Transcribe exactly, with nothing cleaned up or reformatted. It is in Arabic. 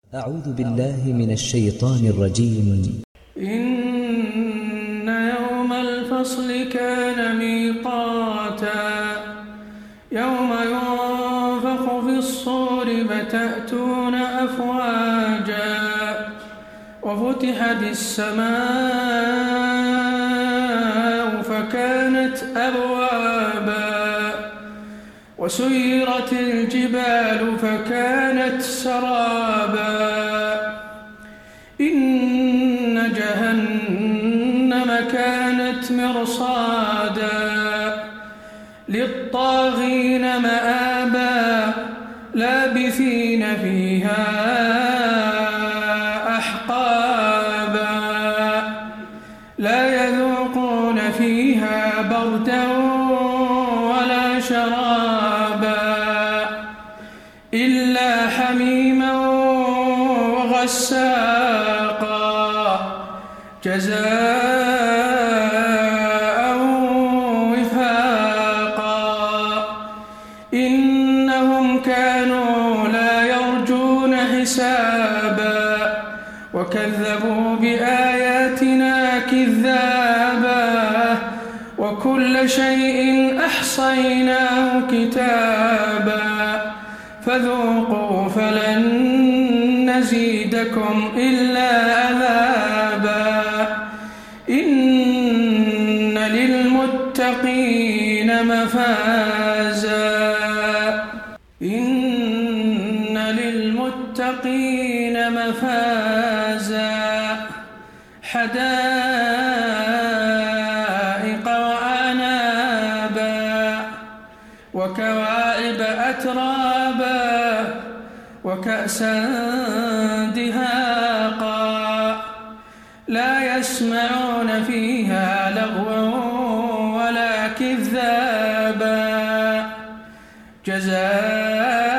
أعوذ بالله من الشيطان الرجيم. إن يوم الفصل كان ميقاتا يوم ينفخ في الصور فتأتون أفواجا وفتحت السماء فكانت أبوابا وسيرت الجبال فكانت سرابا إن جهنم كانت مرصادا للطاغين مآبا لابثين فيها أحقابا لا يذوقون فيها بردا ولا شرابا إلا حميما وغساقا جزاء وفاقا إنهم كانوا لا يرجون حسابا وكذبوا بآياتنا كذابا وكل شيء أحصيناه كتابا فذوقوا فلن نزيدكم إلا عذابا إن للمتقين مفازا إن للمتقين مفازا حدائق وأعنابا وكواعب أترابا وكأسا دهاقا لا يسمعون فيها لغوا ولا كذابا جزاء